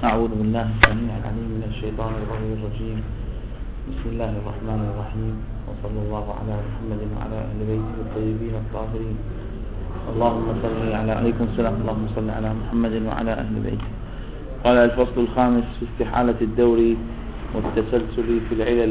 أعوذ بالله السميع العليم من الشيطان الرجيم. بسم الله الرحمن الرحيم، وصلى الله على محمد وعلى أهل بيته الطيبين الطاهرين. اللهم صل عليكم السلام. اللهم صل على محمد وعلى أهل بيته. قال الفصل الخامس في استحالة الدور والتسلسل في العلل.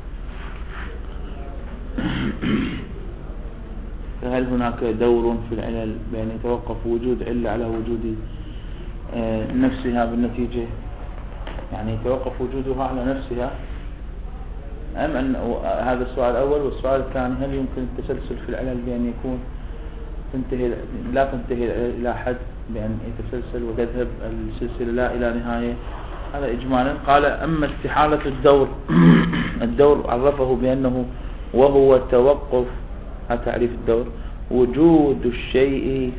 فهل هناك دور في العلل بأن يتوقف وجود علة على وجود نفسها بالنتيجة، يعني يتوقف وجودها على نفسها، أم أن هذا السؤال الأول؟ والسؤال الثاني، هل يمكن التسلسل في العلل بأن يكون لا تنتهي إلى حد بأن يتسلسل وتذهب السلسلة لا إلى نهاية؟ هذا إجمالا. قال أما استحالة الدور الدور عرفه بأنه وهو توقف، هذا تعريف الدور، وجود الشيء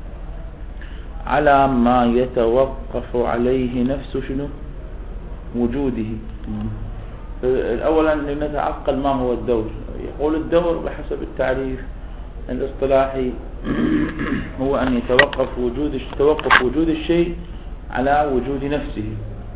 على ما يتوقف عليه نفس وجوده. أولا لنتعقل ما هو الدور. يقول الدور بحسب التعريف الاصطلاحي هو أن يتوقف وجود الشيء على وجود نفسه،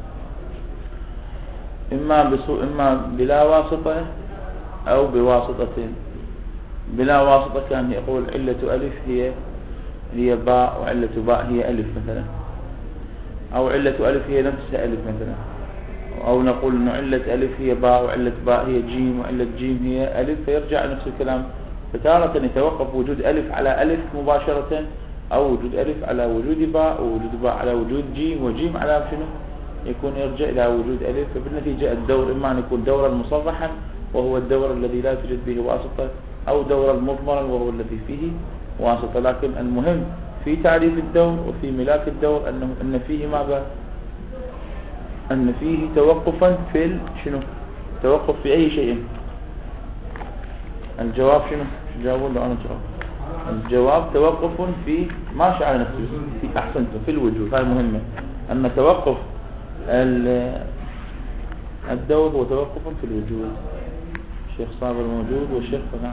إما بلا واسطة أو بواسطة. بلا واسطة كان يقول علة ألف هي باء، وعلة باء هي ألف مثلا، أو علة ألف هي نفسها ألف مثلا، أو نقول أن علة ألف هي باء وعلة باء هي جيم وعلة جيم هي ألف، فيرجع نفس الكلام. فتارة يتوقف وجود ألف على ألف مباشرة، أو وجود ألف على وجود باء، ووجود باء على وجود جيم، وجيم على يكون يرجع إلى وجود ألف. فبالنتيجة الدور إما أن يكون دورا مصرحا وهو الدور الذي لا توجد به واسطة، أو دورا مضمرا وهو الذي فيه واسطة. لكن المهم في تعريف الدور وفي ملاك الدور أن فيه ماذا؟ أن فيه توقفا في توقف في أي شيء. الجواب جاوبوا له أنا جواب. الجواب توقف في ما شاء نفسه، في أحسنته في الوجود. هاي مهمة، أن توقف الدور هو توقف في الوجود. الشيخ صابر موجود والشيخ فنان.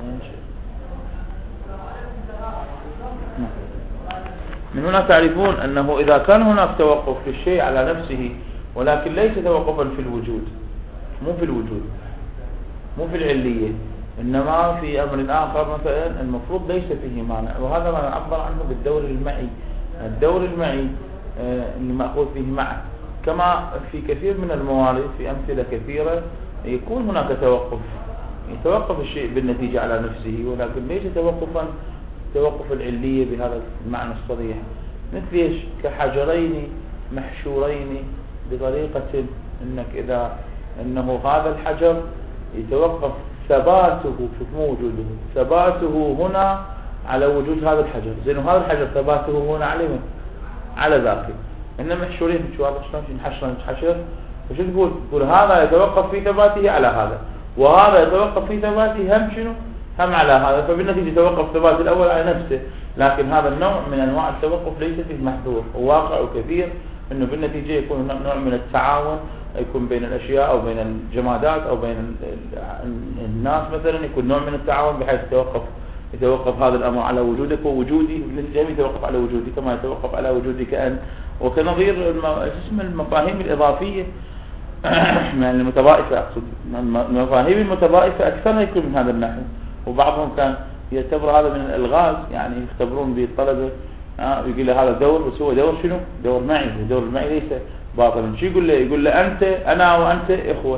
من هنا تعرفون أنه إذا كان هناك توقف في الشيء على نفسه، ولكن ليس توقفا في الوجود، مو في العلية، إنما في أمر آخر مثلا المفروض ليس فيه مانع، وهذا ما نعبر عنه بالدور المعي. الدور المعي اللي مأخوذ فيه معه، كما في كثير من الموارد في أمثلة كثيرة يكون هناك يتوقف الشيء بالنتيجة على نفسه، ولكن ليس توقف العلية بهذا المعنى الصريح. مثل ايش؟ كحجرين محشورين بطريقة انه هذا الحجر يتوقف ثباته، مو وجوده، ثباته هنا على وجود هذا الحجر. زين، هذا الحجر ثباته هنا على ذاك، انما محشورين. شو هذا؟ شلون نحشر؟ فشو تقول هذا يتوقف في ثباته على هذا، وهذا يتوقف في ثباته هم على هذا، فبالنتيجة يتوقف ثبات الأول على نفسه. لكن هذا النوع من أنواع التوقف ليس فيه محذور، وواقع كثير أنه بالنتيجة يكون نوع من التعاون، يكون بين الأشياء أو بين الجمادات أو بين الناس مثلا، يكون نوع من التعاون بحيث يتوقف هذا الأمر على وجودك ووجودي، بالنتيجة يتوقف على وجودي كما يتوقف على وجودك أنت. وكنظير المفاهيم الإضافية من المتضائفة، أقصد المفاهيم المتضائفة أكثرها يكون من هذا النحو، وبعضهم كان يعتبر هذا من الألغاز، يعني يختبرون به الطلبة. يقول له هذا دور، بس هو دور دور معي. الدور المعي ليس باطلا. شو يقول له أنا وأنت إخوة،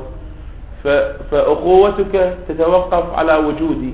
فأخوتك تتوقف على وجودي،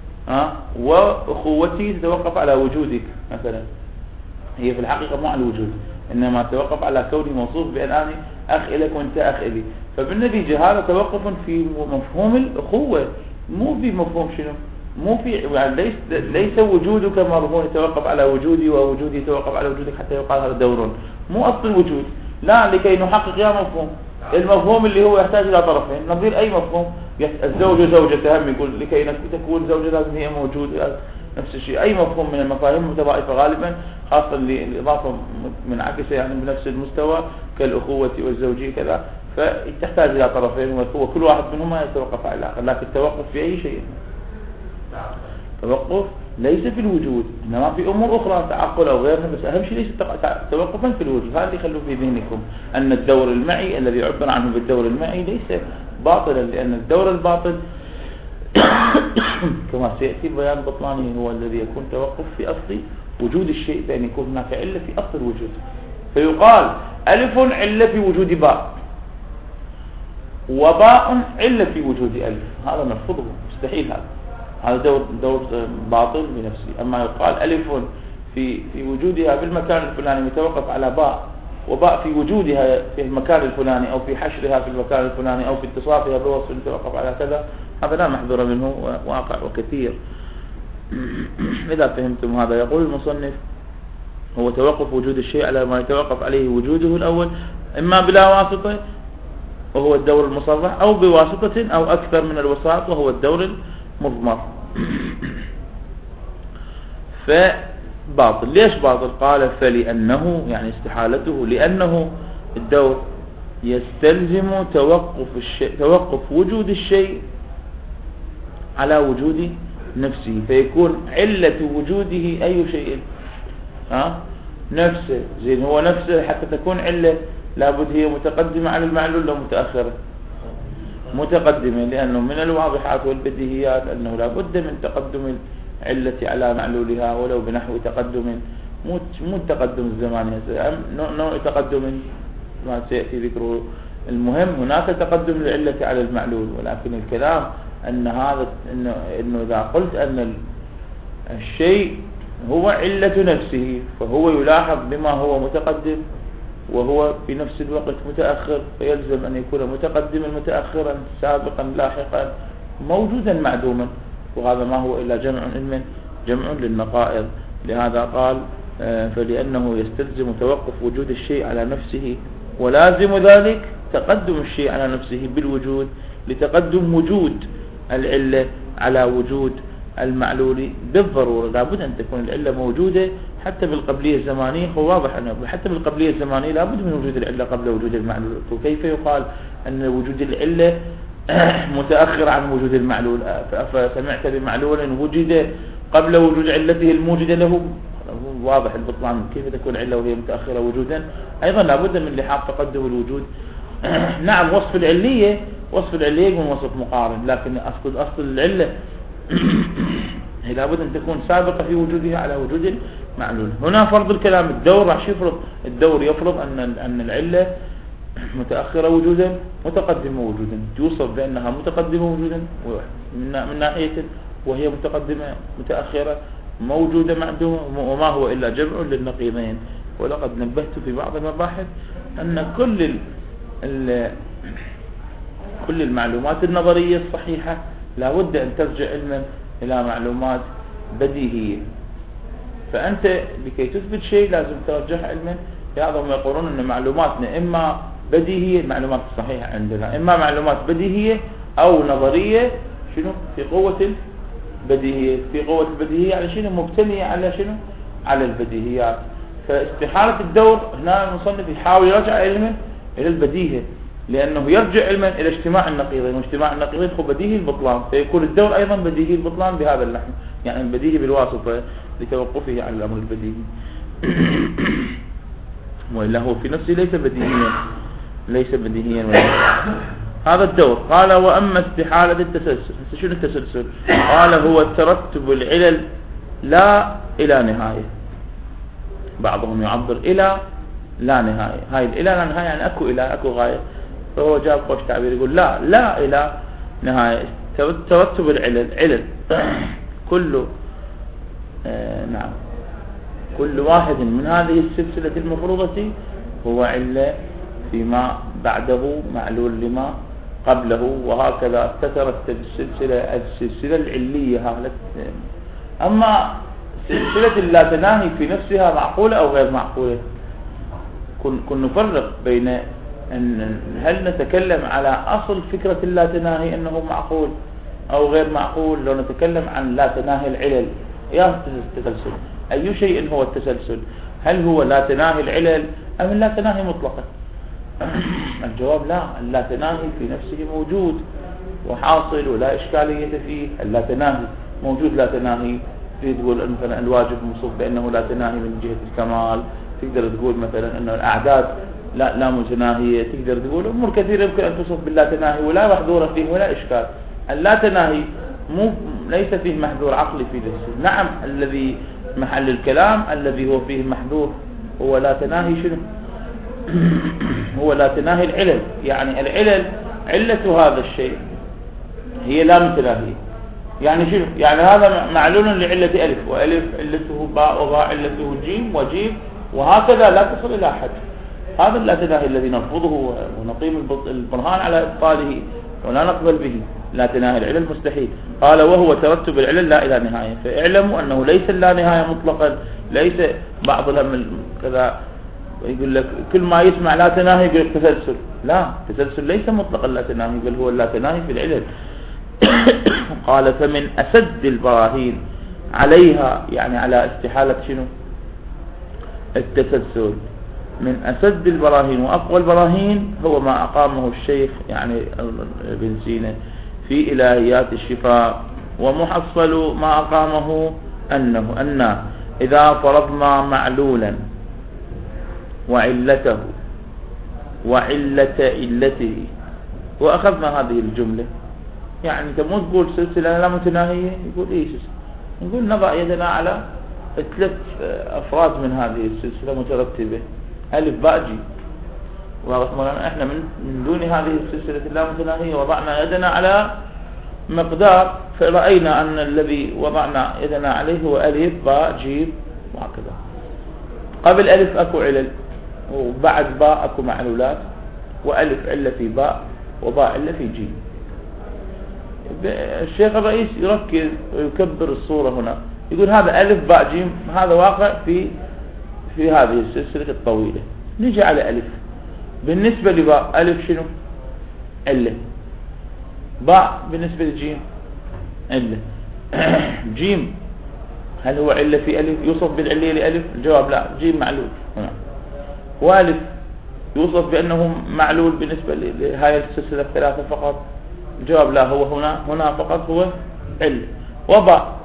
وأخوتي تتوقف على وجودك مثلا. هي في الحقيقة مو على الوجود، إنما تتوقف على كوني موصوف بأن أنا أخ إليك وأنت أخ إلي. فبالنتيجة هذا توقف في مفهوم الأخوة، مو في مفهوم مو في، يعني ليس وجودك مرهون يتوقف على وجودي ووجودي يتوقف على وجودك حتى يقال هذا دور. مو أصل الوجود، لا، لكي نحقق يا مفهوم. المفهوم اللي هو يحتاج إلى طرفين، نظير أي مفهوم. الزوجة زوجته، هم يقول لكي تكون زوجة لازم هي موجودة، نفس الشيء. أي مفهوم من المفاهيم المتضائفة غالبا، خاصة الإضافة منعكسة يعني بنفس المستوى كالأخوة والزوجية كذا، فتحتاج إلى طرفين، وكل واحد منهما يتوقف على الآخر. لكن التوقف في أي شيء، توقف ليس في الوجود، إنما في أمور أخرى تعقل أو غيرها، بس أهم شيء ليس توقفا في الوجود. هذا يخلوا في ذهنكم أن الدور المعي الذي يعبر عنه بالدور المعي ليس باطلا، لأن الدور الباطل كما سيأتي بيان بطلانه هو الذي يكون توقف في أصل وجود الشيء، بأن يكون هناك علة في أصل الوجود. فيقال ألف علة في وجود باء، وباء علة في وجود ألف، هذا نرفضه، مستحيل. هذا دور باطل بنفسه. أما يقال ألف في وجودها في المكان الفلاني متوقف على باء، وباء في وجودها في المكان الفلاني أو في حشرها في المكان الفلاني أو في اتصافها بوصف متوقف على كذا، هذا لا محذور منه واقع وكثير. إذا فهمتم هذا، يقول المصنف هو توقف وجود الشيء على ما يتوقف عليه وجوده الأول، إما بلا واسطة وهو الدور المصرح، أو بواسطة أو أكثر من الوساط وهو الدور المضمر. فباطل. ليش باطل؟ قال فلأنه، يعني استحالته، لأنه الدور يستلزم توقف وجود الشيء على وجود نفسه، فيكون علة وجوده أي شيء؟ نفسه. زين، هو نفسه حتى تكون علة لابد هي متقدمة على المعلول لو متأخرة؟ متقدمة، لأنه من الواضحات والبديهيات أنه لابد من تقدم العلة على معلولها، ولو بنحو تقدم، مو التقدم الزماني، نوع تقدم ما سيأتي ذكره. المهم هناك تقدم العلة على المعلول، ولكن الكلام أن هذا إنه إذا قلت أن الشيء هو علة نفسه فهو يلاحظ بما هو متقدم وهو في نفس الوقت متأخر، فيلزم أن يكون متقدما متأخرا سابقا لاحقا موجودا معدوما، وهذا ما هو إلا جمع للنقائض. لهذا قال فلأنه يستلزم توقف وجود الشيء على نفسه، ولازم ذلك تقدم الشيء على نفسه بالوجود لتقدم وجود العلة على وجود المعلول بالضرورة. لابد أن تكون العلة موجودة حتى بالقبلية الزمانية. هو واضح أنه حتى بالقبلية الزمانية لابد من وجود العلة قبل وجود المعلول. وكيف يقال أن وجود العلة متأخر عن وجود المعلول؟ فسمعت بمعلول وجد قبل وجود علته الموجودة له، واضح البطلان. كيف تكون علة وهي متأخرة وجودا؟ أيضا لابد من لحاق تقدم الوجود. نعم، وصف العلية يكون وصف مقارن، لكن أصل العلة هي لابد أن تكون سابقة في وجودها على وجود المعلول. هنا فرض الكلام الدور راح يفرض، الدور يفرض أن العلة متأخرة وجودا متقدمة وجودا، توصف بأنها متقدمة وجودا من ناحية، وهي متقدمة متأخرة موجودة معدومة، وما هو إلا جمع للنقيضين. ولقد نبهت في بعض المباحث أن كل المعلومات النظرية الصحيحة لابد أن ترجع علما إلى معلومات بديهية. فأنت لكي تثبت شيء لازم ترجع علما. لهذا هم يقولون أن معلوماتنا إما بديهية، المعلومات الصحيحة عندنا إما معلومات بديهية أو نظرية. شنو؟ في قوة البديهية. في قوة البديهية على شنو؟ مبتنية على شنو؟ على البديهيات. فاستحالة الدور هنا المصنف يحاول يرجع علما إلى البديهة، لأنه يرجع علما إلى اجتماع النقيضين، واجتماع النقيضين هو بديهي البطلان، فيكون الدور أيضا بديهي البطلان بهذا اللحن، يعني البديهي بالواسطة لتوقفه على الأمر البديهي. وإلا هو في نفسه ليس بديهيا هذا الدور. قال وأما استحالة التسلسل. شنو التسلسل؟ قال هو ترتب العلل لا إلى نهاية. بعضهم يعبر إلى لا نهاية. هاي الى لا نهاية يعني اكو غاية، فهو جاب خوش تعبير يقول لا الى نهاية. ترتب العلل كل كل واحد من هذه السلسلة المفروضة هو علة فيما بعده معلول لما قبله، وهكذا تترتب السلسلة العلية. أما سلسلة لا تناهي في نفسها معقولة أو غير معقولة. كن نفرق بين أن هل نتكلم على أصل فكرة اللا تناهي أنه معقول أو غير معقول. لو نتكلم عن لا تناهي العلل يا التسلسل، أي شيء هو التسلسل؟ هل هو لا تناهي العلل أم لا تناهي مطلقا؟ الجواب لا، اللا تناهي في نفسه موجود وحاصل ولا إشكالية فيه. اللا تناهي موجود، لا تناهي في تقول مثلا الواجب موصوف بأنه لا تناهي من جهة الكمال، تقدر تقول مثلا أنه الأعداد لا متناهية، تقدر تقول أمور كثيرة يمكن أن توصف باللا تناهي ولا محذور فيه ولا إشكال. اللا تناهي ليس فيه محذور عقلي في ذلك. نعم الذي محل الكلام الذي هو فيه محذور هو لا تناهي شنو؟ هو لا تناهي العلل، يعني العلل علة هذا الشيء هي لا متناهية. يعني شنو؟ يعني هذا معلول لعلة ألف، وألف علته باء، وباء علته جيم، وجيم، وهكذا لا تصل إلى حد. هذا لا تناهي الذي نرفضه ونقيم البرهان على إبطاله ولا نقبل به. لا تناهي العلل مستحيل. قال وهو ترتب العلل لا إلى نهاية. فاعلموا أنه ليس لا نهاية مطلقا، ليس بعض الهم كذا يقول لك كل ما يسمع لا تناهي يقول تسلسل. لا، تسلسل ليس مطلقا لا تناهي، بل هو لا تناهي في العلل. قال فمن أسد البراهين عليها، يعني على استحالة شنو؟ التسلسل. من أسد البراهين وأقوى البراهين هو ما أقامه الشيخ يعني ابن سينا في إلهيات الشفاء، ومحصل ما أقامه أن إذا فرضنا معلولا وعلته وعلة علته، وأخذنا هذه الجملة، يعني أنت مو تقول سلسلة لا متناهية، يقول إيه سلسلة، نقول نضع يدنا على 3 أفراد من هذه السلسلة مترتبة ألف باء جيم، ومولانا احنا من دون هذه السلسلة اللا متناهية وضعنا يدنا على مقدار، فرأينا أن الذي وضعنا يدنا عليه هو ألف باء جيم وهكذا. قبل ألف أكو علل، وبعد باء أكو معلولات، وألف علة في باء وباء علة في جيم. الشيخ الرئيس يركز ويكبر الصورة هنا، يقول هذا ألف باء جيم، هذا واقع في هذه السلسلة الطويلة. نجي على ألف، بالنسبة لباء ألف شنو؟ علة. باء بالنسبة لجيم علة. جيم هل هو علة في ألف؟ يوصف بالعلية لألف؟ الجواب لا، جيم معلول هنا. وألف يوصف بأنه معلول بالنسبة لهذه السلسلة الثلاثة فقط؟ الجواب لا، هو هنا فقط هو علة. وباء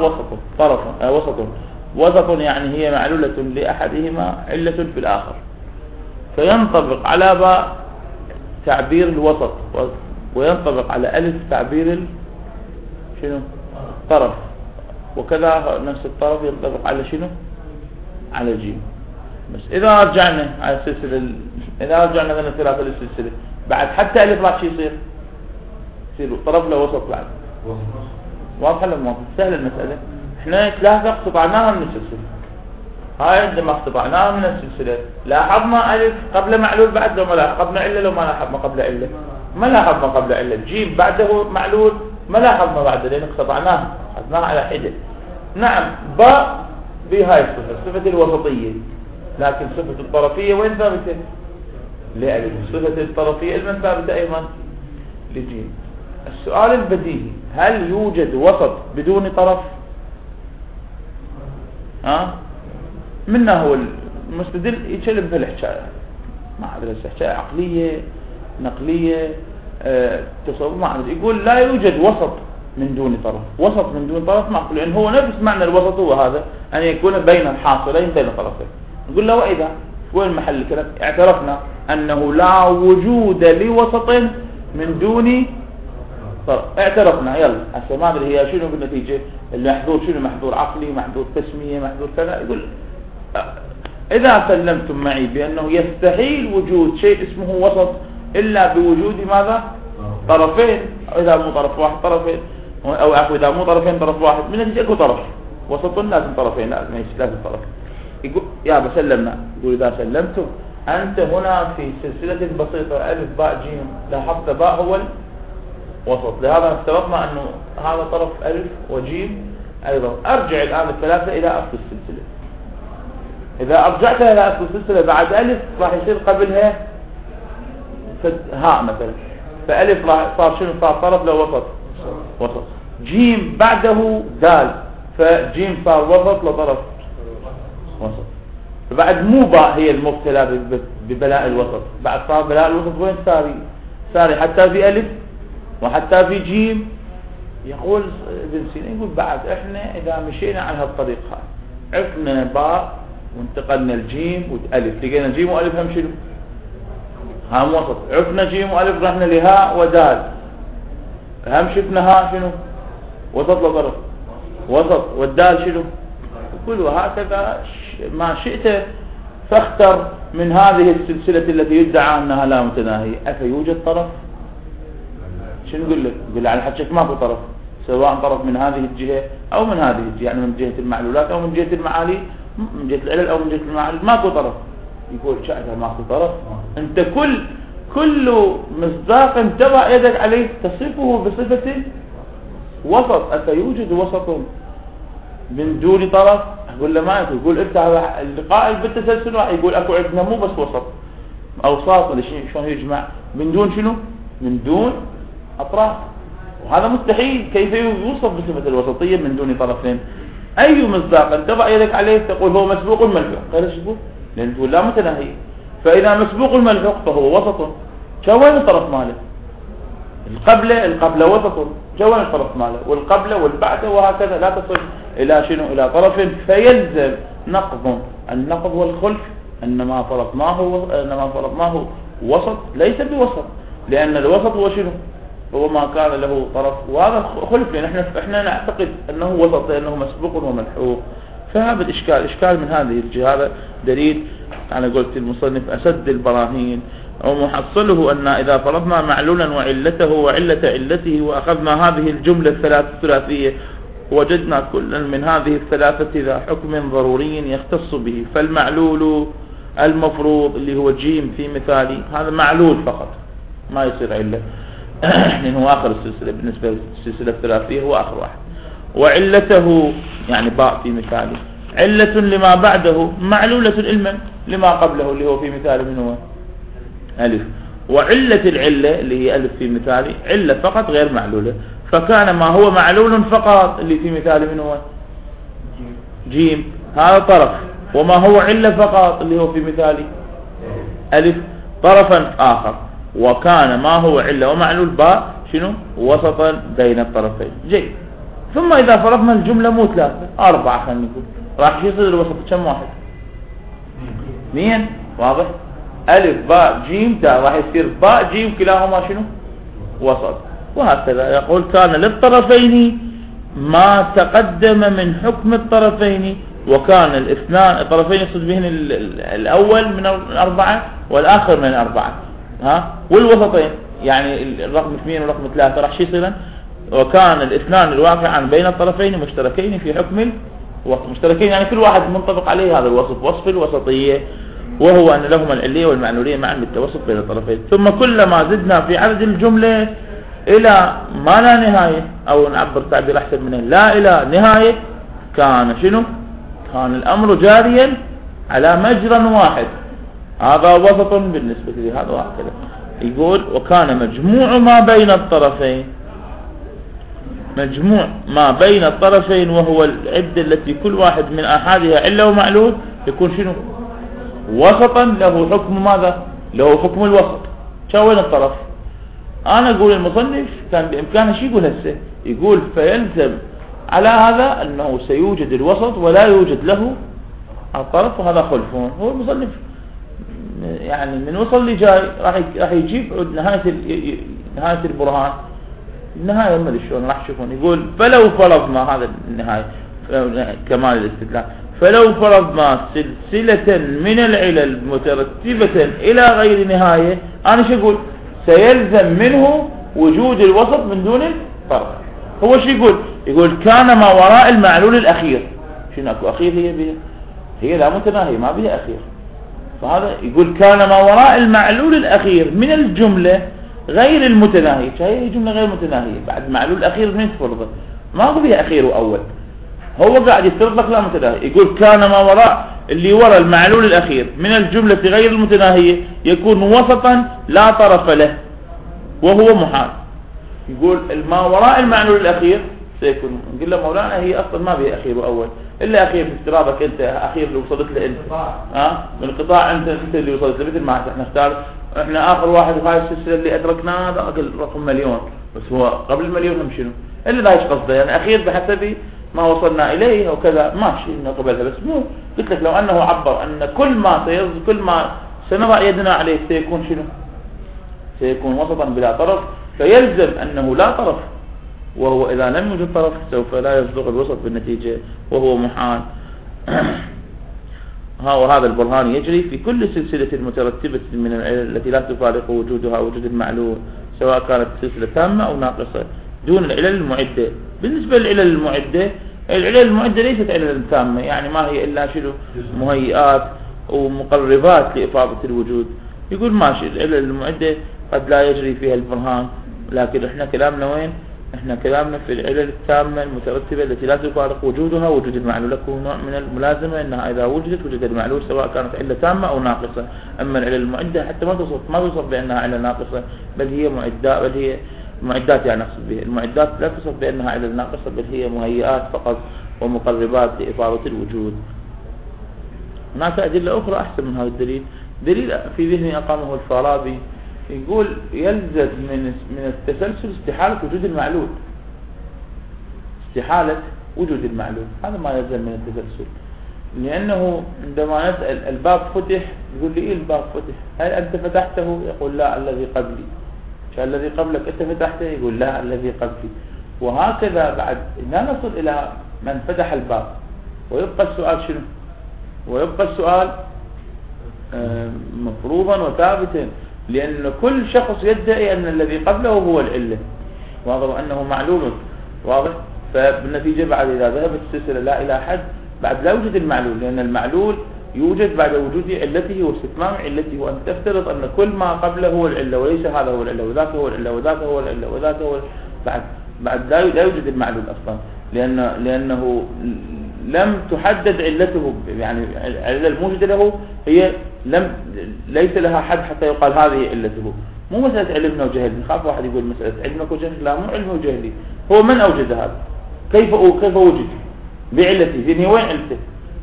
وسط يعني هي معلولة لأحدهما علة في الآخر، فينطبق على باء تعبير الوسط، وينطبق على ألف تعبير شنو؟ طرف، وكذا نفس الطرف ينطبق على شنو؟ على جيم. بس إذا رجعنا على السلسلة، إذا رجعنا من الثلاثة للسلسلة بعد حتى ألف راح يصير طرف له وسط بعد. واضحة ولا مو واضحة؟ سهلة المسألة. احنا 3 اقتطعناها من السلسلة، هاي عندما اقتطعناها من السلسلة لاحظنا ألف قبل معلول بعد، لو ما لاحظنا علة، لو ما لاحظنا قبل علة ما لاحظنا قبل علة. جيم بعده معلول ما لاحظنا بعده، لأن اقتطعناها أخذناها على حدة. نعم باء بهاي صفة الوسطية، لكن صفة الطرفية وين ثابتة؟ لألف. صفة الطرفية المن ثابتة أيضا لجيم. السؤال البديهي، هل يوجد وسط بدون طرف؟ منا هو المستدل يتكلم في الحكاية، ما أدري حكاية عقلية نقلية تصور، ما أدري، يقول لا يوجد وسط من دون طرف. وسط من دون طرف معقول، لأن هو نفس معنى الوسط هو هذا، أن يكون بين الحاصلين بين طرفين. نقول له وإذا وين محل الكلام؟ اعترفنا أنه لا وجود لوسط من دون طرف، اعترفنا. يلا هسه ما ادري هي شنو بالنتيجه المحظور، شنو محظور عقلي، محظور تسميه، محظور كذا. يقول اذا سلمتم معي بانه يستحيل وجود شيء اسمه وسط الا بوجود ماذا؟ طرفين. اذا مو طرف واحد طرفين، او عفوا اذا مو طرفين طرف واحد، من النتيجه اكو طرف. وسط لازم طرفين، لازم طرف. يقول يا بسلمنا. يقول اذا سلمتم انت هنا في سلسله بسيطه الف باء جيم، لاحظت باء هو وسط، لهذا افترضنا أنه هذا طرف ألف وجيم أيضا. أرجع الآن الثلاثة إلى أصل السلسلة. إذا أرجعت إلى أصل السلسلة بعد ألف راح يصير قبلها هاء مثلا، فألف راح صار شنو؟ صار طرف له وسط. جيم بعده دال، فجيم صار وسط لطرف وسط. فبعد مو باء هي المبتلى ببلاء الوسط، بعد صار بلاء الوسط وين ساري حتى في ألف وحتى في جيم يقول ابن سينا يقول بعد احنا اذا مشينا على هالطريق هاي عرفنا باء وانتقلنا الجيم والالف، لقينا جيم والف هم شنو؟ هم وسط. عرفنا جيم والف رحنا لهاء ودال، هم شفنا هاء شنو؟ وسط لطرف وسط، والدال شنو؟ يقول وهكذا ما شئت فاختر من هذه السلسلة التي يدعى أنها لا متناهية. أفيوجد طرف؟ شنو نقول لك؟ نقول على حكيك ماكو طرف، سواء طرف من هذه الجهة أو من هذه الجهة، يعني من جهة المعلولات أو من جهة المعالي، من جهة العلل أو من جهة المعالي، ماكو طرف. يقول شأنها ماكو طرف، أنت كل مصداق تضع يدك عليه تصفه بصفة وسط. أفيوجد وسط من دون طرف؟ أقول له ما يقول أنت القائل بالتسلسل يقول أكو عندنا مو بس وسط أوساط ولا شيء، شلون يجمع من دون شنو؟ من دون أطراف، وهذا مستحيل. كيف يوصف بصفة الوسطية من دون طرفين؟ أي مصداق تضع يدك عليه تقول هو مسبوق الملحوق، قال شو يقول؟ لأن تقول لا متناهي، فإذا مسبوق الملحوق فهو وسط. شو وين الطرف ماله؟ القبلة وسط، شو وين الطرف ماله؟ والقبلة والبعد، وهكذا لا تصل إلى شنو؟ إلى طرف. فيلزم نقض النقض والخلف أنما فرضناه وسط ليس بوسط، لأن الوسط هو شنو؟ هو ما كان له طرف، وهذا خلف، لأن احنا نعتقد أنه وسط لأنه مسبوق وملحوق. فهذا الإشكال من هذه الجهة. هذا دليل أنا قلت المصنف أسد البراهين، ومحصله أن إذا فرضنا معلولا وعلته وعلة علته وأخذنا هذه الجملة الثلاثية وجدنا كل من هذه الثلاثة ذا حكم ضروري يختص به، فالمعلول المفروض اللي هو جيم في مثالي هذا معلول فقط ما يصير علة لأنه آخر السلسلة، بالنسبة للسلسلة الثلاثية هو آخر واحد. وعلته يعني باء في مثالي علة لما بعده، معلولة علما لما قبله اللي هو في مثال من هو ألف. وعلة العلة اللي هي ألف في مثالي علة فقط غير معلولة، فكان ما هو معلول فقط اللي في مثال من هو جيم هذا طرف، وما هو علة فقط اللي هو في مثالي ألف طرفا آخر، وكان ما هو علة ومعلول باء شنو؟ وسطا بين الطرفين. جيد. ثم إذا فرضنا الجملة مو 3 4 خلينا نقول، راح يصير الوسط كم واحد؟ 2. واضح؟ ألف باء جيم تاء، راح يصير باء جيم كلاهما شنو؟ وسط. وهكذا يقول كان للطرفين ما تقدم من حكم الطرفين، وكان الاثنان الطرفين يقصد بهن الأول من 4 والآخر من 4 والوسطين يعني الرقم 2 والرقم 3 راح يصير. وكان الاثنان الواقعان بين الطرفين مشتركين في حكم الوسط، مشتركين يعني كل واحد منطبق عليه هذا الوصف، وصف الوسطية، وهو أن لهما العلية والمعلولية معا بالتوسط بين الطرفين. ثم كلما زدنا في عدد الجملة إلى ما لا نهاية، أو نعبر تعبير أحسن منه لا إلى نهاية، كان شنو؟ كان الأمر جاريا على مجرى واحد، هذا وسط بالنسبة لي هذا وهكذا. يقول وكان مجموع ما بين الطرفين، مجموع ما بين الطرفين وهو العدة التي كل واحد من أحدها علة ومعلول يكون شنو؟ وسطا له حكم ماذا؟ له حكم الوسط. شو وين الطرف؟ أنا أقول المصنف كان بإمكانه شيء يقول هسه، يقول فيلزم على هذا أنه سيوجد الوسط ولا يوجد له الطرف، وهذا خلفون. هو المصنف يعني من وصل لي جاي راح يجيب عند نهاية البرهان، النهاية ما ادري شلون راح تشوفون. يقول فلو فرضنا هذا النهاية كمال الاستدلال، فلو فرضنا سلسلة من العلل مترتبة إلى غير نهاية، أنا شو أقول؟ سيلزم منه وجود الوسط من دون الطرف. هو شو يقول؟ يقول كان ما وراء المعلول الأخير، شنو أكو أخير؟ هي لا متناهية ما بها أخير، فهذا يقول كان ما وراء المعلول الأخير من الجملة غير المتناهية. هي جملة غير متناهية، بعد معلول الأخير من تفرضه ما هو بها أخير وأول، هو قاعد يفترض لك لا متناهي. يقول كان ما وراء اللي وراء المعلول الأخير من الجملة غير المتناهية يكون وسطا لا طرف له وهو محال. يقول ما وراء المعلول الأخير سيكون، نقول له مولانا هي أصلا ما بها أخير وأول، إلا أخير في افتراضك أنت، أخير اللي وصلت له أنت من القطاع، أنت اللي وصلت له، مثل ما احنا نختار احنا آخر واحد في هاي السلسلة اللي أدركناه هذا رقم 1,000,000، بس هو قبل 1,000,000 هم شنو؟ إلا لا قصده يعني أخير بحسب ما وصلنا إليه أو كذا ماشي نقبلها، بس مو قلت لك لو أنه عبر أن كل ما سنضع يدنا عليه سيكون شنو؟ سيكون وسطا بلا طرف، فيلزم أنه لا طرف، وهو إذا لم يوجد طرف سوف لا يصدق الوسط بالنتيجة وهو محال. وهذا البرهان يجري في كل سلسلة مترتبة من العلل التي لا تفارق وجودها وجود المعلول، سواء كانت سلسلة تامة أو ناقصة، دون العلل المعدة. بالنسبة للعلل المعدة، العلل المعدة ليست علل تامة، يعني ما هي إلا شنو؟ مهيئات ومقربات لإفاضة الوجود. يقول ماشي العلل المعدة قد لا يجري فيها البرهان، لكن احنا كلامنا وين؟ احنا كلامنا في العلل التامة المترتبة التي لا تفارق وجودها وجود المعلول. لكن نوع من الملازمة انها اذا وجدت وجد المعلول سواء كانت علة تامة او ناقصة. اما العلل المعدة حتى ما توصف بانها علة ناقصة، بل هي معدات يعني اقصد به المعدات لا توصف بانها علل ناقصة، بل هي مهيئات فقط ومقربات لإفاضة الوجود. هناك أدلة أخرى أحسن من هذا الدليل. دليل في ذهني أقامه الفارابي، يقول يلزم من التسلسل استحالة وجود المعلول. استحالة وجود المعلول، هذا ما يلزم من التسلسل، لأنه عندما نسأل الباب فتح، يقول لي إيه الباب فتح؟ هل أنت فتحته؟ يقول لا الذي قبلي. الذي قبلك أنت فتحته؟ يقول لا الذي قبلي. وهكذا بعد لا نصل إلى من فتح الباب، ويبقى السؤال شنو؟ ويبقى السؤال مفروضا وثابتا، لأن كل شخص يدعي أن الذي قبله هو العلة، واضح أنه معلول، واضح. فبالنتيجة بعد إذا ذهبت السلسلة لا إلى حد، بعد لا يوجد المعلول، لأن المعلول يوجد بعد وجود علته واستتمام علته، وأن تفترض أن كل ما قبله هو العلة، وليس هذا هو العلة وذاك هو العلة وذاك هو العلة وذاك هو بعد لا يوجد المعلول أصلا، لأنه لم تحدد علته، يعني العلة الموجودة له هي ليس لها حد حتى يقال هذه علته. مو مسألة علمنا وجهل، نخاف واحد يقول مسألة علمك وجهل، لا مو علم وجهلي، هو من أوجد هذا؟ كيف وجد؟ بعلته، ذي وين علته؟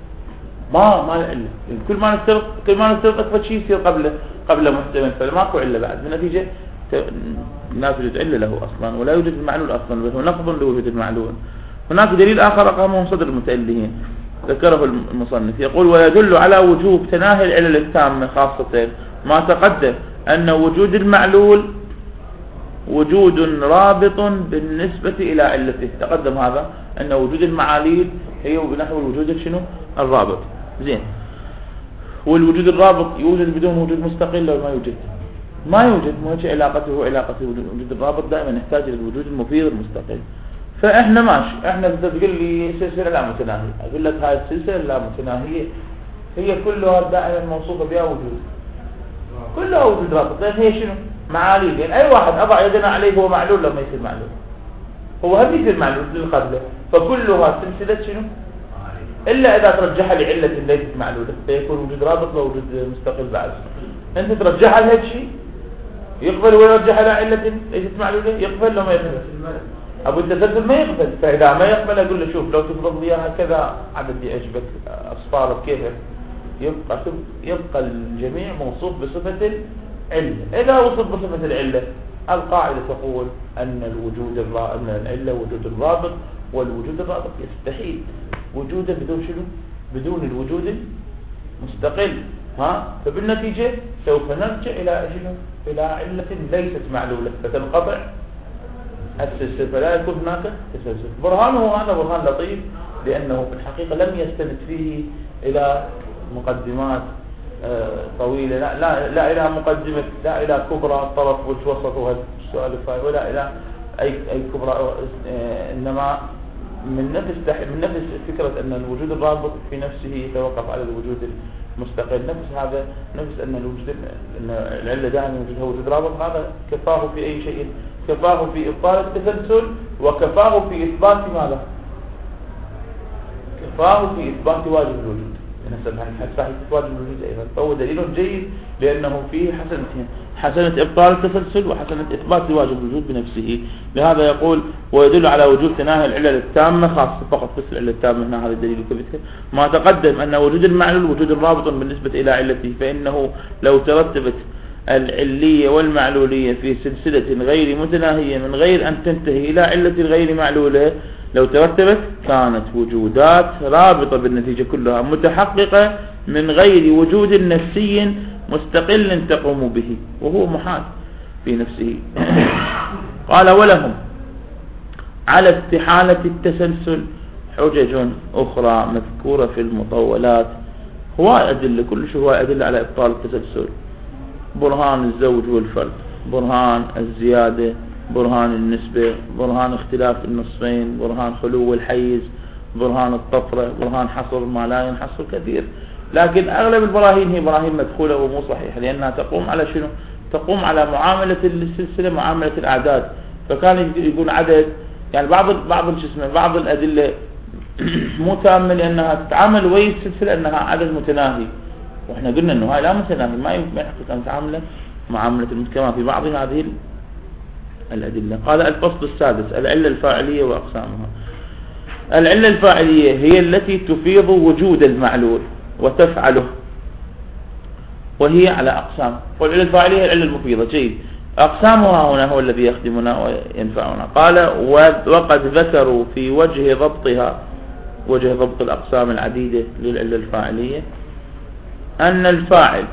ما العلة، كل ما نفترض أكبر شيء يصير قبل محتمل، فماكو علة بعد، بالنتيجة لا توجد علة له أصلا، ولا يوجد المعلول أصلا، بل هو نقض لوجود المعلول. هناك دليل آخر أقامه صدر المتألهين ذكره المصنف، يقول ويدل على وجوب تناهي العلل التامة خاصة ما تقدم أن وجود المعلول وجود رابط بالنسبة إلى علته. تقدم هذا أن وجود المعاليل هي بنحو الوجود شنو؟ الرابط. زين، والوجود الرابط يوجد بدون وجود مستقل ولا ما يوجد؟ ما يوجد، ما يوجد علاقته وجود الرابط دائما نحتاج للوجود المفيد المستقل. فإحنا ماشي، إحنا تقول لي سلسلة لا متناهية، أقول لك هاي السلسلة لا متناهية هي كلها دائما موصوفة بها وجود، كلها وجود رابط، لأن هي شنو؟ معاليل. يعني أي واحد أضع يدنا عليه هو معلول لما يصير معلول، هو هم يصير معلول للقبلة، فكلها سلسلة شنو؟ إلا إذا ترجحها لعلة ليست معلولة فيكون وجود رابط ووجود مستقل بعد. أنت ترجحها لهذا الشيء يقبل، ويرجحها لعلة ليست معلولة يقبل، لو ما يقبل أبو التسلسل ما يقبل. فإذا ما يقبل أقول له شوف، لو تفرض لي إياها كذا عدد يعجبك أصفار كيفك، يبقى الجميع موصوف بصفة العلة. إذا وصف بصفة العلة، القاعدة تقول أن العلة وجود الرابط، والوجود الرابط يستحيل وجوده بدون شنو؟ بدون الوجود المستقل. فبالنتيجة سوف نرجع إلى شنو؟ إلى علة ليست معلولة، فتنقطع السلسلة، فلا يكون هناك تسلسل. برهانه هذا برهان لطيف، لأنه في الحقيقة لم يستند فيه إلى مقدمات طويلة، لا إلى مقدمة، لا إلى كبرى الطرف والوسط وهذا السؤال الفائق، ولا إلى أي كبرى، إنما من نفس فكرة أن الوجود الرابط في نفسه يتوقف على الوجود المستقل، نفس أن العلة دائما وجودها وجود رابط، هذا كفاه في أي شيء، كفاه في إبطال التسلسل، وكفاه في إثبات ماذا؟ كفاه في إثبات واجب الوجود، نسأل عن صحيح واجب الوجود أيضا. فهو دليل جيد لأنه فيه حسنتين، حسنة إبطال التسلسل وحسنة إثبات واجب الوجود بنفسه. لهذا يقول ويدل على وجوب تناهي العلل التامة خاصة، فقط بس العلة التامة هنا، هذا الدليل كبير. ما تقدم أن وجود المعلول وجود رابط بالنسبة إلى علته، فإنه لو ترتبت العلية والمعلولية في سلسلة غير متناهية من غير أن تنتهي إلى علة غير معلولة، لو ترتبت كانت وجودات رابطة بالنتيجة كلها متحققة من غير وجود نفسي مستقل تقوم به، وهو محال في نفسه. قال ولهم على استحالة التسلسل حجج أخرى مذكورة في المطولات. هواي أدلة، كل شيء هواي أدلة على إبطال التسلسل: برهان الزوج والفرد، برهان الزيادة، برهان النسبة، برهان اختلاف النصفين، برهان خلو الحيز، برهان الطفرة، برهان حصر ما لا ينحصر، كثير. لكن أغلب البراهين هي براهين مدخولة ومو صحيحة، لأنها تقوم على شنو؟ تقوم على معاملة السلسلة، معاملة الأعداد. فكان يقول عدد، يعني بعض الأدلة مو تامة لأنها تتعامل ويا السلسلة أنها عدد متناهي، وإحنا قلنا أنه هاي لا متناهي، ما يحقق أن تعامله معاملة كما في بعض هذه الأدلة. قال الفصل السادس: العلة الفاعلية وأقسامها. العلة الفاعلية هي التي تفيض وجود المعلول وتفعله، وهي على أقسام. والعلة الفاعلية هي العلة المفيضة. جيد. أقسامها هنا هو الذي يخدمنا وينفعنا. قال وقد ذكروا في وجه ضبطها، وجه ضبط الأقسام العديدة للعلة الفاعلية، أن الفاعل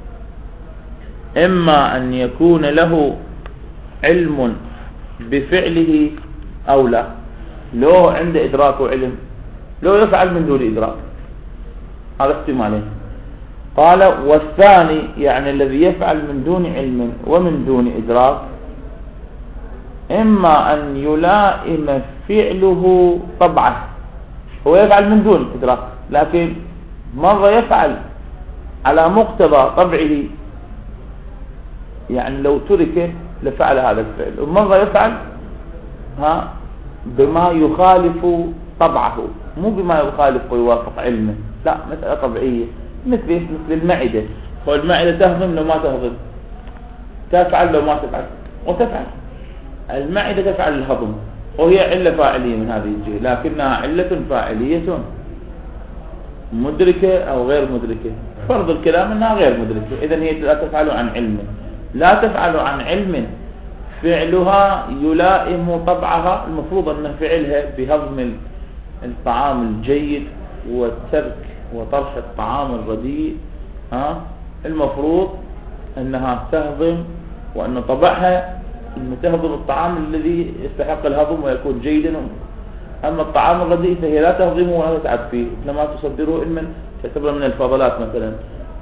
إما أن يكون له علم بفعله أو لا، لو عنده إدراك وعلم، لو يفعل من دون إدراك، هذا احتمالين. قال والثاني يعني الذي يفعل من دون علم ومن دون إدراك، إما أن يلائم فعله طبعه، هو يفعل من دون إدراك، لكن مرة يفعل على مقتضى طبعه، يعني لو ترك لفعل هذا الفعل، ومرة يفعل بما يخالف طبعه، مو بما يخالف ويوافق علمه، لا، مسألة طبيعية. مثل المعدة، والمعدة تهضم لو ما تهضم، تفعل لو ما تفعل، وتفعل. المعدة تفعل الهضم، وهي علة فاعلية من هذه الجهة، لكنها علة فاعلية مدركة أو غير مدركة. فرض الكلام أنها غير مدركة، إذن هي لا تفعل عن علم، لا تفعل عن علم، فعلها يلائم طبعها. المفروض أن فعلها بهضم الطعام الجيد والترك وطرح الطعام الرديء، المفروض أنها تهضم، وأن طبعها أن تهضم الطعام الذي يستحق الهضم ويكون جيدا. أما الطعام الرديء فهي لا تهضمه ولا تتعب فيه، إنما تصدره علما تعتبر من الفضلات مثلا.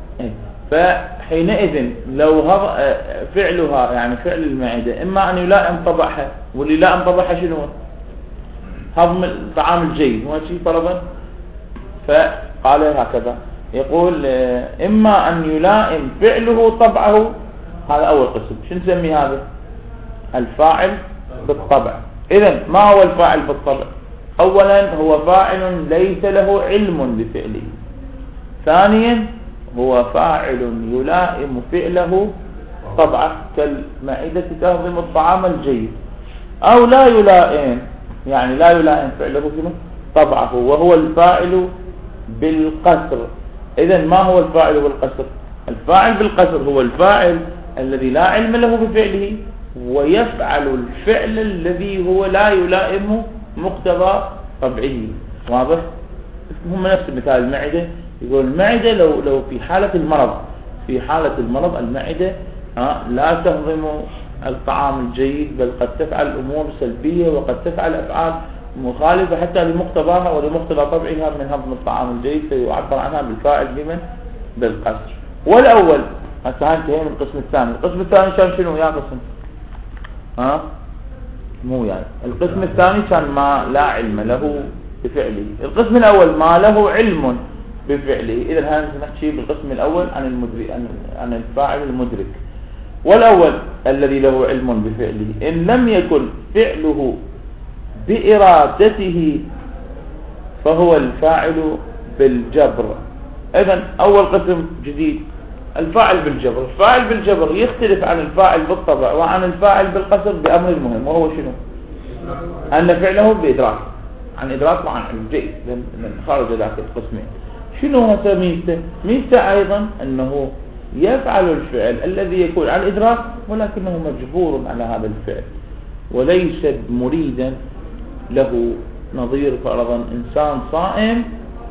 فحينئذ لو فعلها، يعني فعل المعدة، إما أن يلائم طبعها، واللي يلائم طبعها شنو؟ هضم الطعام الجيد، هو شيء فرضا. فقال هكذا، يقول إما أن يلائم فعله طبعه، هذا أول قسم. شو نسمي هذا؟ الفاعل بالطبع. إذن ما هو الفاعل بالطبع؟ أولا هو فاعل ليس له علم بفعله. ثانيا هو فاعل يلائم فعله طبعه، كالمعدة تهضم الطعام الجيد. أو لا يلائم، يعني لا يلائم فعله طبعه، وهو الفاعل بالقصر. إذن ما هو الفاعل بالقصر؟ الفاعل بالقصر هو الفاعل الذي لا علم له بفعله، ويفعل الفعل الذي هو لا يلائم مقتضى طبعه. واضح؟ هم نفس مثال المعدة. يقول المعدة لو في حالة المرض المعدة لا تهضم الطعام الجيد، بل قد تفعل أمور سلبية، وقد تفعل أفعال مخالفة حتى لمقتضاها ولمقتضى طبعها من هضم الطعام الجيد، فيعبر عنها بالفاعل بمن؟ بالقصر. والأول هسه انتهينا من القسم الثاني. القسم الثاني كان شنو يا قسم؟ مو يعني القسم الثاني كان ما لا علم له بفعله. القسم الأول ما له علم بفعله. إذا هذا نحكي بالقسم الأول عن الفاعل المدرك. والأول الذي له علم بفعله إن لم يكن فعله بإرادته فهو الفاعل بالجبر. إذن أول قسم جديد الفاعل بالجبر. الفاعل بالجبر يختلف عن الفاعل بالطبع وعن الفاعل بالقصر بأمر مهم، وهو شنو؟ أن فعله بإدراك، عن إدراك وعن علم. جيد، لأن خارج ذاك القسمين. شنو هذا ميزته؟ ميزته أيضا أنه يفعل الفعل الذي يكون على الإدراك ولكنه مجبور على هذا الفعل وليس مريدا له. نظير فرضا إنسان صائم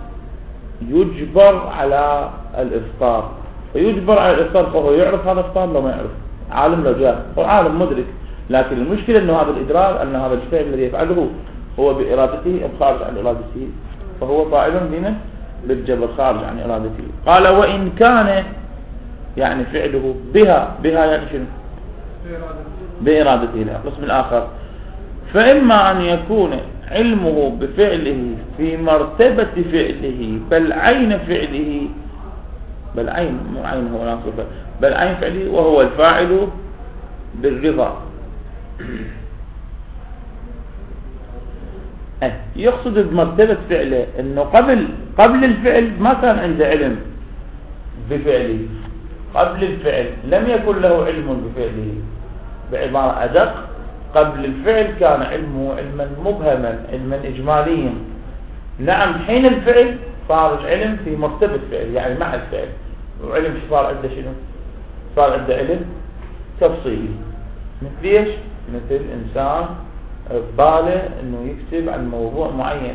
يجبر على الإفطار، فيجبر على الإفطار فهو يعرف هذا الإفطار لو ما يعرف، عالم لو جاء هو عالم مدرك، لكن المشكلة أنه هذا الإدراك أن هذا الفعل الذي يفعله هو بإرادته أو خارج عن إرادته، فهو فاعل بمن بالجبر خارج عن إرادته. قال وإن كان يعني فعله بها يعني شنو؟ بإرادته. لا القسم الآخر فإما أن يكون علمه بفعله في مرتبة فعله بل عين فعله، بل عين مو عين هو ناصفه، بل عين فعله وهو الفاعل بالرضا. يقصد بمرتبة فعله انه قبل الفعل ما كان عنده علم بفعله، قبل الفعل لم يكن له علم بفعله. بعبارة أدق، قبل الفعل كان علمه علما مبهما، علما إجماليا. نعم حين الفعل صار علم في مرتبة فعل، يعني مع الفعل، وعلم صار عنده شنو؟ صار عنده علم تفصيلي. مثل ايش؟ مثل إنسان باله انه يكتب عن موضوع معين،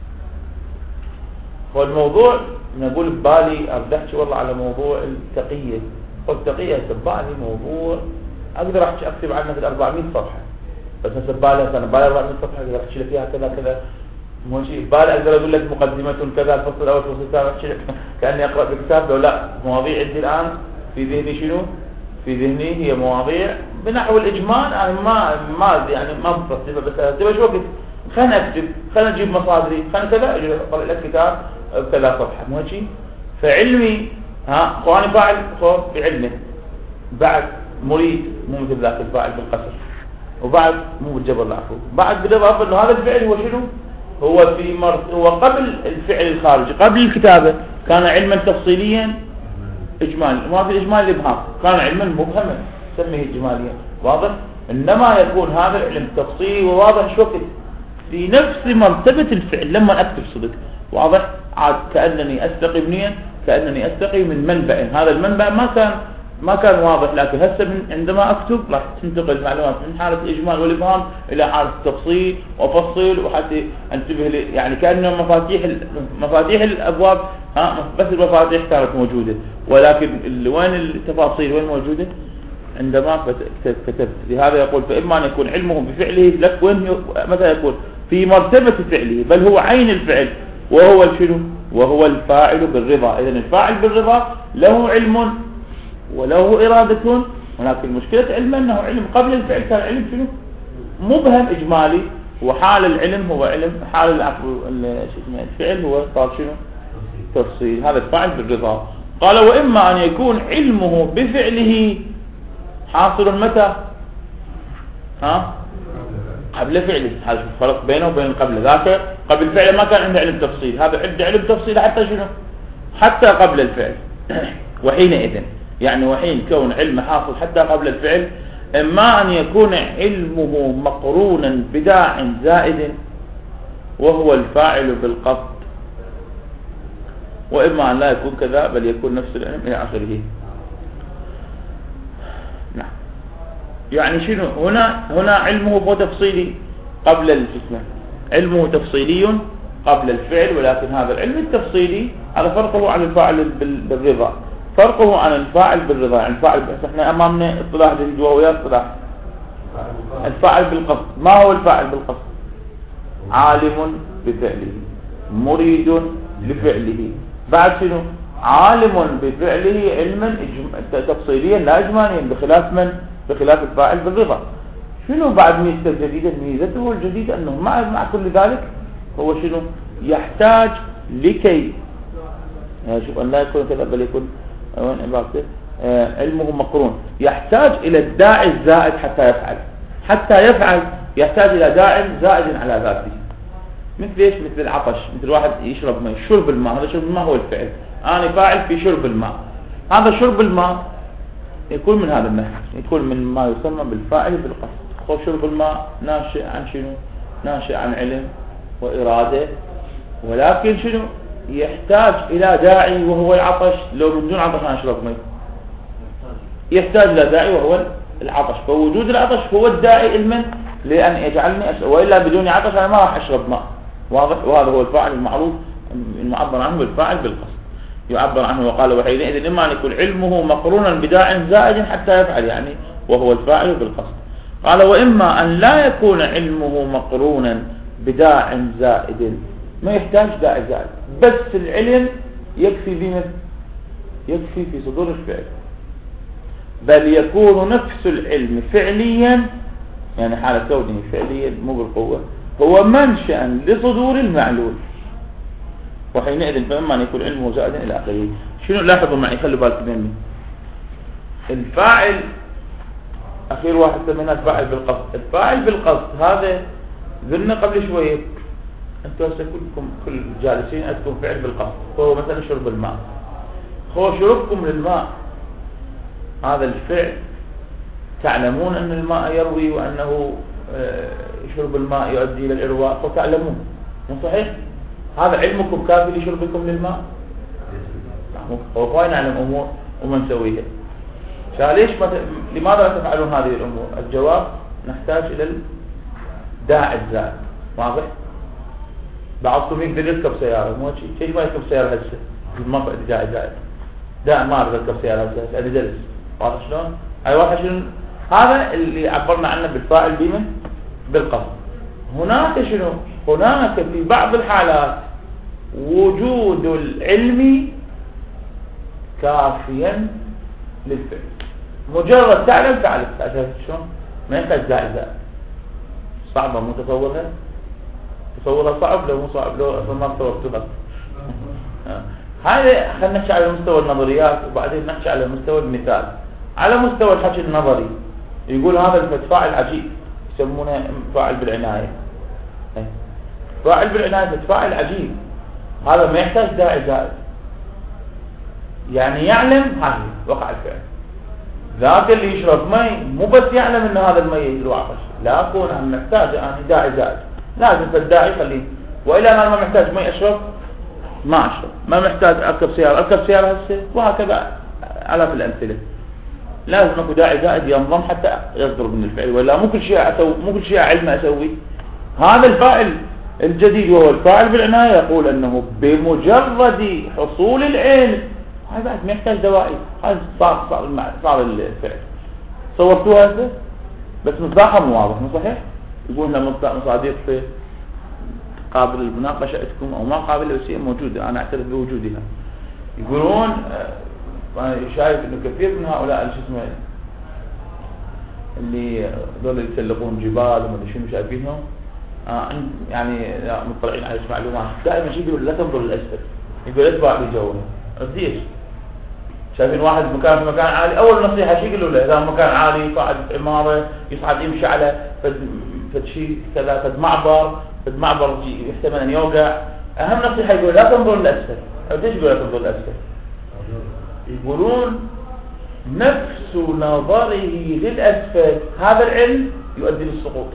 والموضوع نقول ببالي احكي والله على موضوع التقية، والتقية سبالي موضوع اقدر اكتب عنه في 400 صفحة، بس سبالي انا بالي 400 صفحة اقدر احكي لك فيها كذا كذا، مو شيء بالي اقدر اقول لك مقدمة كذا، الفصل الاول الفصل الثاني احكي لك كاني اقرا بكتاب. لو لا، مواضيع عندي الان في ذهني شنو؟ في ذهني هي مواضيع بنحو الإجمال، أنا ما يعني ما مفصلة، بس تبى شو وقت خلنا أكتب، خلنا أجيب مصادري، خلنا كذا أجي أطلع لك كتاب بكذا صفحة، مو هيك؟ فعلمي خواني فاعل خوف بعلمه، بعد مريد مو مثل ذاك الفاعل بالقصر، وبعد مو بالجبر العفو، بعد بالإضافة إنه هذا الفعل هو شنو؟ هو قبل الفعل الخارجي، قبل الكتابة كان علما تفصيليا إجمالي، ما في إجمالي الإبهام، كان علما مبهما سميه إجماليا، واضح؟ إنما يكون هذا العلم تفصيلي وواضح شو في نفس مرتبة الفعل لما أكتب صدق، واضح؟ عاد كأنني أستقي منين؟ كأنني أستقي من منبع، هذا المنبع ما كان واضح، لكن هسه عندما أكتب راح تنتقل المعلومات من حالة الإجمال والإبهام إلى حالة التفصيل وأفصل، وحتى أنتبه يعني كأنه مفاتيح الأبواب بس المفاتيح كانت موجودة، ولكن وين التفاصيل وين موجودة؟ عندما كتبت. لهذا يقول فإما أن يكون علمه بفعله لك وين متى يكون في مرتبة فعله، بل هو عين الفعل وهو شنو؟ وهو الفاعل بالرضا. إذن الفاعل بالرضا له علم وله إرادة، ولكن مشكلة علمه أنه علم قبل الفعل كان علم شنو؟ مبهم إجمالي، وحال العلم هو علم، حال الفعل هو صار شنو؟ تفصيل. هذا الفاعل بالرضا. قال وإما أن يكون علمه بفعله حاصل متى؟ قبل فعله. هذا الفرق بينه وبين قبل. ذاك قبل الفعل ما كان عنده علم تفصيل، هذا عنده علم تفصيل حتى شنو؟ حتى قبل الفعل. وحينئذ يعني وحين كون علم حاصل حتى قبل الفعل، إما أن يكون علمه مقرونا بداع زائد وهو الفاعل بالقصد، وإما أن لا يكون كذا بل يكون نفس العلم إلى آخره. نعم. يعني شنو هنا علمه هو تفصيلي قبل الجسم، علمه تفصيلي قبل الفعل، ولكن هذا العلم التفصيلي على فرقه عن الفاعل بالرضا، فرقه عن الفاعل بالرضا. يعني الفاعل احنا امامنا اصطلاح جديد وهو اصطلاح الفاعل بالقصد. ما هو الفاعل بالقصد؟ عالم بفعله، مريد لفعله، بعد شنو؟ عالم بفعله علما تفصيليا لا اجماليا، بخلاف الفاعل بالرضا. شنو بعد ميزته الجديدة؟ ميزته الجديدة انه مع كل ذلك هو شنو؟ يحتاج لكي شوف أن لا يكون كذا بل يكون وين عبارته علمه مقرون، يحتاج إلى الداعي الزائد حتى يفعل يحتاج إلى داعي زائد على ذاته. مثل ايش؟ مثل العطش، مثل واحد يشرب ماء، شرب الماء، هذا شرب الماء هو الفعل، أنا فاعل في شرب الماء. هذا شرب الماء يكون من هذا النحو، يكون من ما يسمى بالفاعل بالقصد. شرب الماء ناشئ عن شنو؟ ناشئ عن علم وإرادة، ولكن شنو؟ يحتاج إلى داعي وهو العطش. لو من دون عطش أنا أشرب ماء، يحتاج إلى داعي وهو العطش، فوجود العطش هو الداعي علما لأن يجعلني وإلا بدون عطش أنا ما راح أشرب ماء. واضح؟ وهذا هو الفاعل المعروف المعبر عنه بالفاعل بالقصد. يعبر عنه وقال وحينئذ إما أن يكون علمه مقرونا بداع زائد حتى يفعل، يعني وهو الفاعل بالقصد. قال وإما أن لا يكون علمه مقرونا بداع زائد، ما يحتاج داعي زائد، بس العلم يكفي بمن؟ يكفي في صدور الفعل، بل يكون نفس العلم فعليا، يعني حالة كونه فعليا مو بالقوة، هو منشأ لصدور المعلول. وحينئذ فإما أن يكون علمه زائدا إلى آخره. شنو لاحظوا معي، خلوا بالكم مني. الفاعل أخير واحد سميناه الفاعل بالقصد. الفاعل بالقصد هذا قلنا قبل شوية أنتوا هسه كل جالسين عندكم فعل بالقصد، هو مثلا شرب الماء. هو شربكم للماء هذا الفعل، تعلمون أن الماء يروي وأنه شرب الماء يؤدي إلى الإرواء، فتعلمون، مو صحيح؟ هذا علمكم كافي لشربكم للماء؟ هو فاين نعلم أمور وما نسويها. ليش لماذا لا تفعلون هذه الأمور؟ الجواب نحتاج إلى الداعي الزائد. واضح؟ بعضكم يقدر يركب سيارة، مو شيء، كيف ما يركب سيارة هسه؟ ما في داعي زائد، داعي ما أركب سيارة هسه، أنا جلس. واضح شلون؟ أي واحد شنو؟ هذا اللي عبرنا عنه بالفاعل بمن؟ بالقصد. هناك شنو؟ هناك في بعض الحالات وجود العلم كافيا للفعل، مجرد تعلم تعرف شلون؟ ما يحتاج داعي زائد. صعبة مو تصورها؟ تصورها صعب لو مو صعب لو أصلا ما تصورتها. هذا خلينا نحكي على مستوى النظريات وبعدين نحكي على مستوى المثال. على مستوى الحكي النظري يقول هذا الفاعل عجيب، يسمونه فاعل بالعناية. فاعل بالعناية فاعل عجيب، هذا ما يحتاج داعي زائد، يعني يعلم هذا وقع الفعل. ذاك اللي يشرب مي مو بس يعلم ان هذا المي له عطش، لا اكون انا محتاج انا داعي زائد، لازم الداعي خليه، والا انا ما محتاج مي اشرب ما اشرب، ما محتاج اركب سياره هسه، وهكذا على في الامثله. لازم اكو داعي زائد ينضم حتى يصدر من الفعل، ولا مو كل شيء علم اسوي. هذا الفاعل الجديد وهو الفاعل بالعناية يقول انه بمجرد حصول العلم هذا بعد ما يحتاج دوائي، هذا صار الفعل. صورتوها هسه بس مصداقها مو واضح، مو صحيح؟ يقول لنا مصادق في قابل المناقشه عندكم او ما قابل، بس هي موجوده، انا اعترف بوجودها. يقولون انا شايف انه كثير من هؤلاء شو اسمه اللي دول يسلقون جبال وما ادري شنو شايفينهم، يعني مطلعين على معلومات، دائما يقولوا لا تنظر للاسفل، يقول اتبع لجوه. قديش شايفين واحد مكان في مكان عالي، اول نصيحه شو يقولوا له؟ اذا مكان عالي قاعد في عماره يصعد يمشي على فد شيء كذا، فد معبر يحتمل ان يوقع، اهم نصيحه يقول لا تنظر للاسفل. قديش يقول لا تنظر للاسفل؟ يقولون نفس نظره للاسفل هذا العلم يؤدي للسقوط.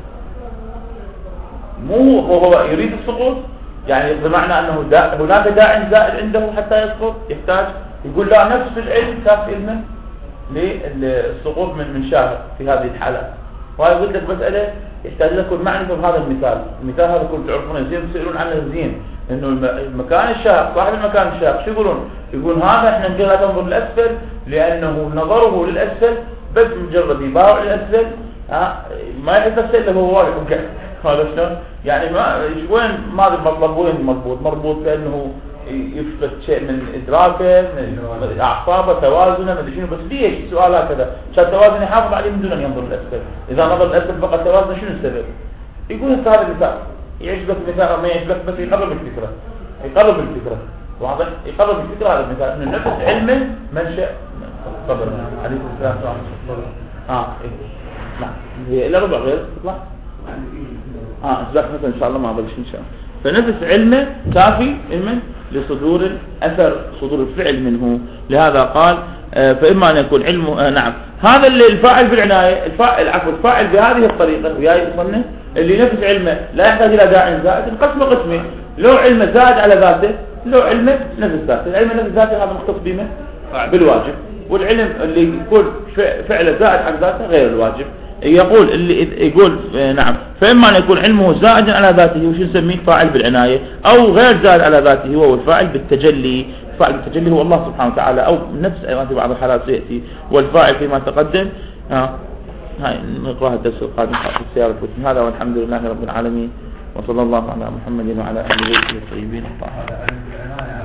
مو هو يريد السقوط، يعني بمعنى انه هناك داع زائد عنده حتى يسقط، يحتاج. يقول لا، نفس العلم كافي لنا للسقوط من شاهد في هذه الحالات. وهي قلت لك مسألة يحتاج لكم معرفة بهذا المثال. المثال هذا كنتم تعرفونه زين، تسألون عنه زين، انه المكان الشاهق، صاحب المكان الشاهق شو يقولون؟ يقول هذا احنا نجي لا تنظر للأسفل لأنه نظره للأسفل بس مجرد يباوع للأسفل، ما يحس نفسه الا هو واقع. هذا شلون؟ يعني ما وين ما المطلب وين مربوط كأنه يفقد شيء من إدراكه، من أعصابه، توازنه، ما ادري شنو. بس ليش السؤال هكذا؟ عشان التوازن يحافظ عليه من دون أن ينظر للأسفل. إذا نظر للأسفل فقط توازن، شنو السبب؟ يقول انت هذا المثال يعجبك المثال أو ما يعجبك، بس يقرب الفكرة، واضح؟ يقرب الفكرة. هذا المثال إنه نفس علمه منشأ. تفضل. عليكم السلام ورحمة الله. نعم. هي إلا ربع غير تطلع. أسبق مثلا إن شاء الله ما أبلش إن شاء الله. فنفس علمه كافي علما لصدور الأثر، صدور الفعل منه. لهذا قال فإما أن يكون علمه نعم هذا اللي الفاعل بالعناية، الفاعل بهذه الطريقة وياي يصنه اللي نفس علمه لا يحتاج إلى داع زائد. القسم قسمين، لو علمه زائد على ذاته، لو علمه نفس ذاته. العلم نفس ذاته هذا مختص بما بالواجب، والعلم اللي يكون فعله زائد عن ذاته غير الواجب. يقول اللي يقول نعم، فإما أن يكون علمه زائدا على ذاته وش نسميه فاعل بالعناية، أو غير زائد على ذاته هو الفاعل بالتجلي. فاعل بالتجلي هو الله سبحانه وتعالى، أو نفس في بعض الحالات سيأتي والفاعل فيما تقدم. هاي نقرأها الدرس القادم في السيارة. هذا والحمد لله رب العالمين، وصلى الله على محمد وعلى آله وصحبه الطاهرين.